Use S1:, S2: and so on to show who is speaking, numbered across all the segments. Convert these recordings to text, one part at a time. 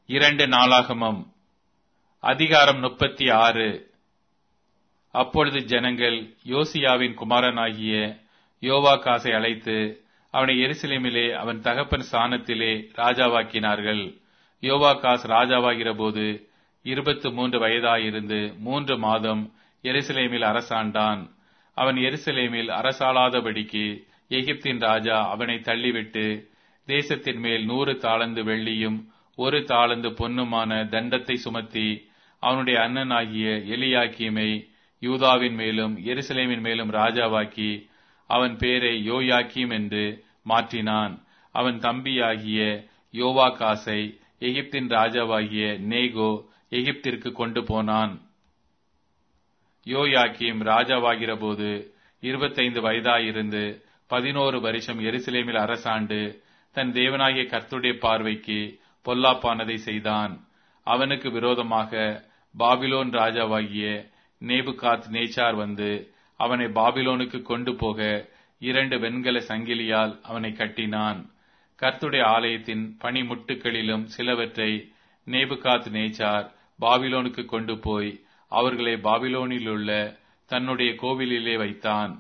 S1: 2 நாளாகமம் அதிகாரம் 36. அப்பொழுது ஜனங்கள் யோசியாவின் குமாரனாகிய யோவாகாசை அழைத்து அவனை எருசலேமிலே அவன் தகப்பன் ஸ்தானத்திலே ராஜாவாக்கினார்கள். யோவாகாஸ் ராஜாவாகிற போது 23 வயதாயிருந்து 3 மாதம் எருசலேமில் அரசாண்டான். அவன் எருசலேமில் அரசாளாதபடிக்கு எகிப்தின் ராஜா அவனை தள்ளிவிட்டு தேசத்தின் மேல் 100 தாலந்து வெள்ளியும் 1 தாலந்து பொன்னுமான தண்டத்தை சுமத்தி அவனுடைய அண்ணனாகிய எலியாக்கீமை யூதாவின் மேலும் எருசலேமின் மேலும் ராஜாவாக்கி அவன் பேரை யோயாக்கீம் என்று மாற்றினான். அவன் தம்பியாகிய யோவாகாசை எகிப்தின் ராஜாவாகிய நேகோ எகிப்திற்கு கொண்டு போனான். யோயாக்கீம் ராஜாவாகிற போது 25 வயதாயிருந்து 11 வருஷம் எருசலேமில் அரசாண்டு தன் தேவனாகிய கர்த்தருடைய பார்வைக்கு பொல்லாப்பானதை செய்தான். அவனுக்கு விரோதமாக பாபிலோன் ராஜாவாகிய நேபுகாத் நேச்சார் வந்து அவனை பாபிலோனுக்கு கொண்டு போக 2 வெண்கல சங்கிலியால் அவனை கட்டினான். கர்த்தருடைய ஆலயத்தின் பணிமுட்டுகளிலும் சிலவற்றை நேபுகாத் நேச்சார் பாபிலோனுக்கு கொண்டு போய் அவர்களை பாபிலோனிலுள்ள தன்னுடைய கோவிலிலே வைத்தான்.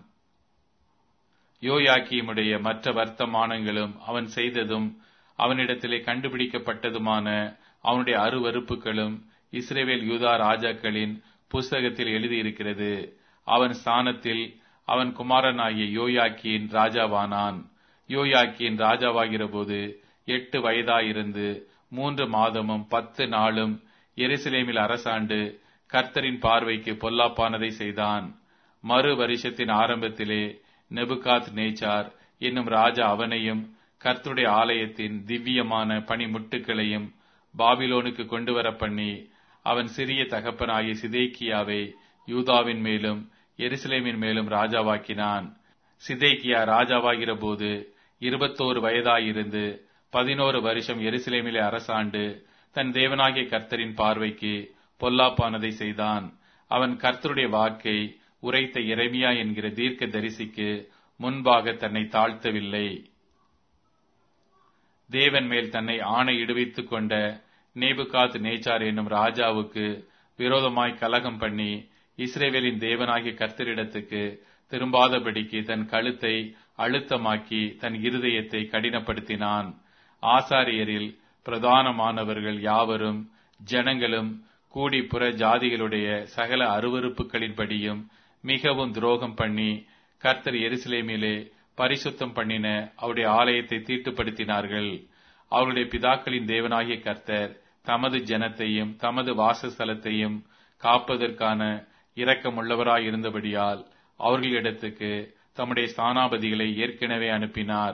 S1: யோயாக்கீமுடைய மற்ற வர்த்தமானங்களும் அவன் செய்ததும் அவனிடத்திலே கண்டுபிடிக்கப்பட்டதுமான அவனுடைய அருவருப்புகளும் இஸ்ரவேல் யூதா ராஜாக்களின் புஸ்தகத்தில் எழுதியிருக்கிறது. அவன் ஸ்தானத்தில் அவன் குமாரனாகிய யோயாக்கீன் ராஜாவானான். யோயாக்கீன் ராஜாவாகிற போது 8 வயதாயிருந்து 3 மாதமும் 10 நாளும் எருசலேமில் அரசாண்டு கர்த்தரின் பார்வைக்கு பொல்லாப்பானதை செய்தான். மறு வருஷத்தின் ஆரம்பத்திலே நெபுகாத் நேச்சார் என்னும் ராஜா அவனையும் கர்த்தருடைய ஆலயத்தின் திவ்யமான பணிமுட்டுகளையும் பாபிலோனுக்கு கொண்டு வர பண்ணி அவன் சிறிய தகப்பனாகிய சிதேக்கியாவை யூதாவின் மேலும் எருசலேமின் மேலும் ராஜாவாக்கினான். சிதேக்கியா ராஜாவாகிற போது 21 வயதாயிருந்து 11 வருஷம் எருசலேமிலே அரசாண்டு தன் தேவனாகிய கர்த்தரின் பார்வைக்கு பொல்லாப்பானதை செய்தான். அவன் கர்த்தருடைய வாக்கை உரைத்த எரேமியா என்கிற தீர்க்க தரிசிக்கு முன்பாக தன்னை தாழ்த்தவில்லை. தேவன் மேல் தன்னை ஆணையிடுவித்துக் கொண்ட நேபுகாத் நேச்சார் என்னும் ராஜாவுக்கு விரோதமாய் கலகம் பண்ணி இஸ்ரவேலின் தேவனாகிய கர்த்தரிடத்துக்கு திரும்பாதபடிக்கு தன் கழுத்தை அழுத்தமாக்கி தன் இருதயத்தை கடினப்படுத்தினான். ஆசாரியரில் பிரதானமானவர்கள் யாவரும் ஜனங்களும் கூடி புற ஜாதிகளுடைய சகல அருவருப்புகளின்படியும் மிகவும் துரோகம் பண்ணி கர்த்தர் எருசலேமிலே பரிசுத்தம் பண்ணின அவருடைய ஆலயத்தை தீட்டுப்படுத்தினார்கள். அவருடைய பிதாக்களின் தேவனாகிய கர்த்தர் தமது ஜனத்தையும் தமது வாசஸ்தலத்தையும் காப்பதற்கான இரக்கமுள்ளவராயிருந்தபடியால் அவர்களிடத்துக்கு தம்முடைய ஸ்தானாபதிகளை ஏற்கனவே அனுப்பினார்.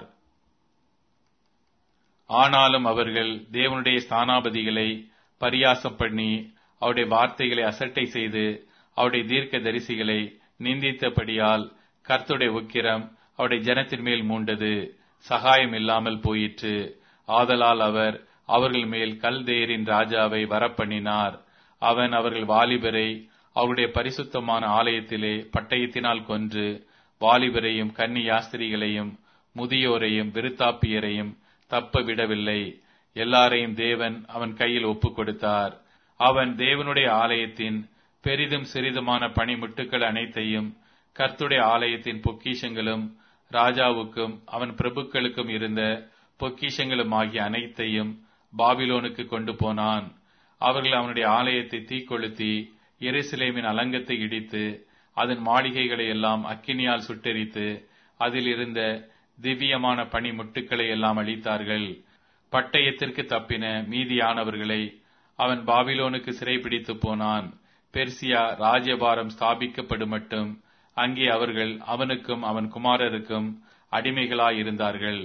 S1: ஆனாலும் அவர்கள் தேவனுடைய ஸ்தானாபதிகளை பரியாசம் பண்ணி அவருடைய வார்த்தைகளை அசட்டை செய்து அவருடைய தீர்க்க தரிசிகளை நிந்தித்தபடியால் கர்த்தருடைய உக்கிரம் அவருடைய ஜனத்தின் மேல் மூண்டது, சகாயம் இல்லாமல் போயிற்று. ஆதலால் அவர் அவர்கள் மேல் கல்தேயரின் ராஜாவை வரப்பண்ணினார். அவன் அவர்கள் வாலிபரை அவருடைய பரிசுத்தமான ஆலயத்திலே பட்டயத்தினால் கொன்று வாலிபரையும் கன்னி யாஸ்திரிகளையும் முதியோரையும் விருத்தாப்பியரையும் தப்ப விடவில்லை. எல்லாரையும் தேவன் அவன் கையில் ஒப்புக் கொடுத்தார். அவன் தேவனுடைய ஆலயத்தின் பெரிதும் சிறிதுமான பணிமுட்டுக்கள் அனைத்தையும் கர்த்தருடைய ஆலயத்தின் பொக்கிஷங்களும் ராஜாவுக்கும் அவன் பிரபுக்களுக்கும் இருந்த பொக்கிஷங்களும் ஆகிய அனைத்தையும் பாபிலோனுக்கு கொண்டு போனான். அவர்கள் அவனுடைய ஆலயத்தை தீக்கொளுத்தி எருசலேமின் அலங்கத்தை இடித்து அதன் மாளிகைகளை எல்லாம் அக்கினியால் சுட்டெரித்து அதில் இருந்த திவ்யமான பணிமுட்டுக்களை எல்லாம் அழித்தார்கள். பட்டயத்திற்கு தப்பின மீதியானவர்களை அவன் பாபிலோனுக்கு சிறைபிடித்து போனான். பெர்சியா ராஜ்யபாரம் ஸ்தாபிக்கப்படும் மட்டும் அங்கே அவர்கள் அவனுக்கும் அவன் குமாரருக்கும் அடிமைகளாயிருந்தார்கள்.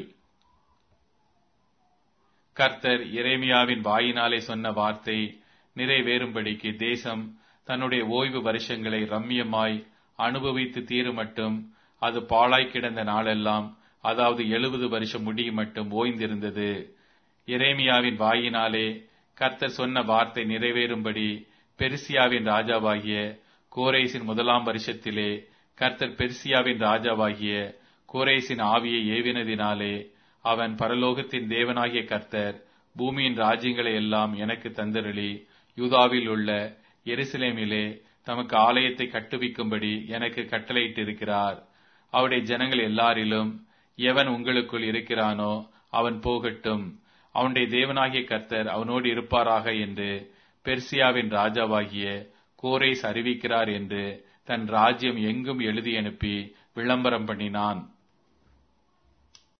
S1: கர்த்தர் எரேமியாவின் வாயினாலே சொன்ன வார்த்தை நிறைவேறும்படிக்கு தேசம் தன்னுடைய ஓய்வு வருஷங்களை ரம்மியமாய் அனுபவித்து தீரும் மட்டும் அது பாழாய் கிடந்த நாளெல்லாம், அதாவது 70 வருஷம் முடியும் மட்டும் ஓய்ந்திருந்தது. எரேமியாவின் வாயினாலே கர்த்தர் சொன்ன வார்த்தை நிறைவேறும்படி பெர்சியாவின் ராஜாவாகிய கோரேசின் 1ஆம் வருஷத்திலே கர்த்தர் பெர்சியாவின் ராஜாவாகிய கோரேசின் ஆவியை ஏவினதினாலே அவன் பரலோகத்தின் தேவனாகிய கர்த்தர் பூமியின் ராஜ்யங்களை எல்லாம் எனக்கு தந்தருளி யூதாவில் உள்ள எருசலேமிலே தமக்கு ஆலயத்தை கட்டுவிக்கும்படி எனக்கு கட்டளையிட்டிருக்கிறார். அவருடைய ஜனங்கள் எல்லாரிலும் எவன் உங்களுக்குள் இருக்கிறானோ அவன் போகட்டும், அவனுடைய தேவனாகிய கர்த்தர் அவனோடு இருப்பாராக என்று பெர்சியாவின் ராஜாவாகிய கோரேஸ் அறிவிக்கிறார் என்று தன் ராஜ்யம் எங்கும் எழுதி அனுப்பி விளம்பரம் பண்ணினான்.